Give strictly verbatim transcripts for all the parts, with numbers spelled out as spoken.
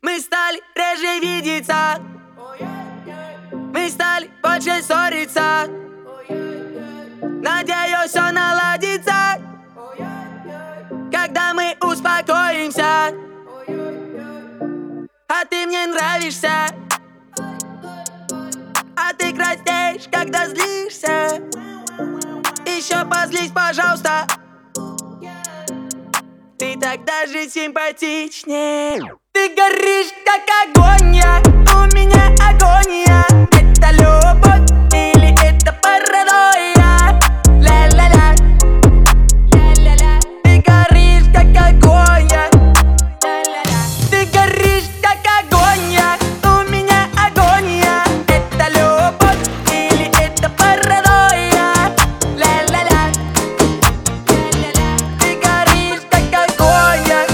Мы стали реже видеться, мы стали больше ссориться. Надеюсь, все наладится, когда мы успокоимся. А ты мне нравишься, а ты краснеешь, когда злишься. Еще позлись, пожалуйста, ты так даже симпатичнее. Ты горишь, как огонь, я, у меня агония. Это любовь или это паранойя? Ля-ля-ля, ля-ля-ля. Ты горишь, как огонь, я, ля-ля-ля. Ты горишь, как огонь, я, у меня агония. Это любовь или это паранойя? Ля-ля-ля, ля-ля-ля. Ты горишь, как огонь, я.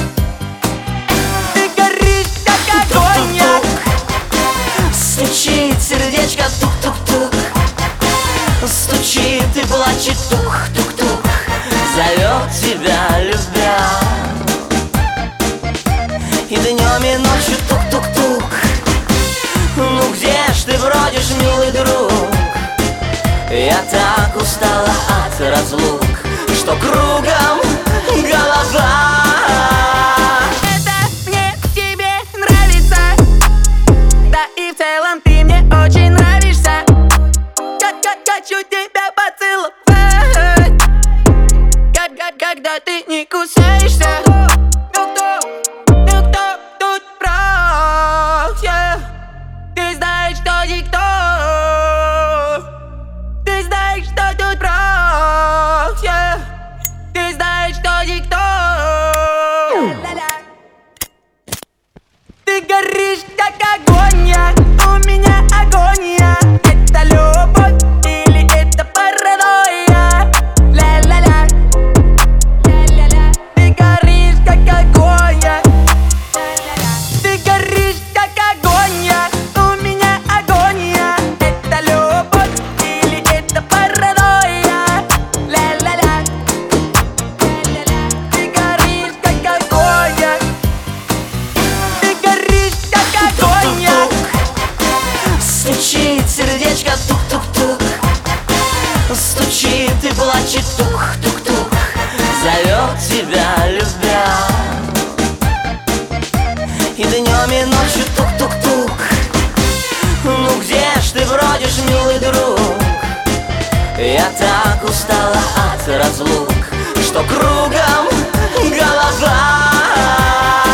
Стучит сердечко, тук-тук-тук. Стучит и плачет, тук-тук-тук. Зовет тебя, любя. И днем, и ночью, тук-тук-тук. Ну где ж ты бродишь, милый друг? Я так устала от разлук, что кругом голова. И в целом ты мне очень нравишься. Как-как хочу тебя поцеловать. Как-как, когда ты не кусаешься. Ну кто, ну кто тут прав, yeah. Ты знаешь, что никто. Ты знаешь, что тут прав, yeah. Ты знаешь, что никто. Ты горишь, как огонь, я, у меня агония. Это любовь или это паранойя? Ля-ля-ля, ля-ля-ля. Ты горишь, как огонь, я, ля-ля-ля. Ты горишь, как огонь, я, у меня агония. Это любовь или это паранойя? Ля-ля-ля, ля-ля-ля. Ты горишь, как огонь, я. Стучит сердечко, тук-тук-тук. Стучит и плачет, тук-тук-тук. Зовет тебя, любя. И днем, и ночью, тук-тук-тук. Ну где ж ты бродишь, милый друг? Я так устала от разлук, что кругом голова.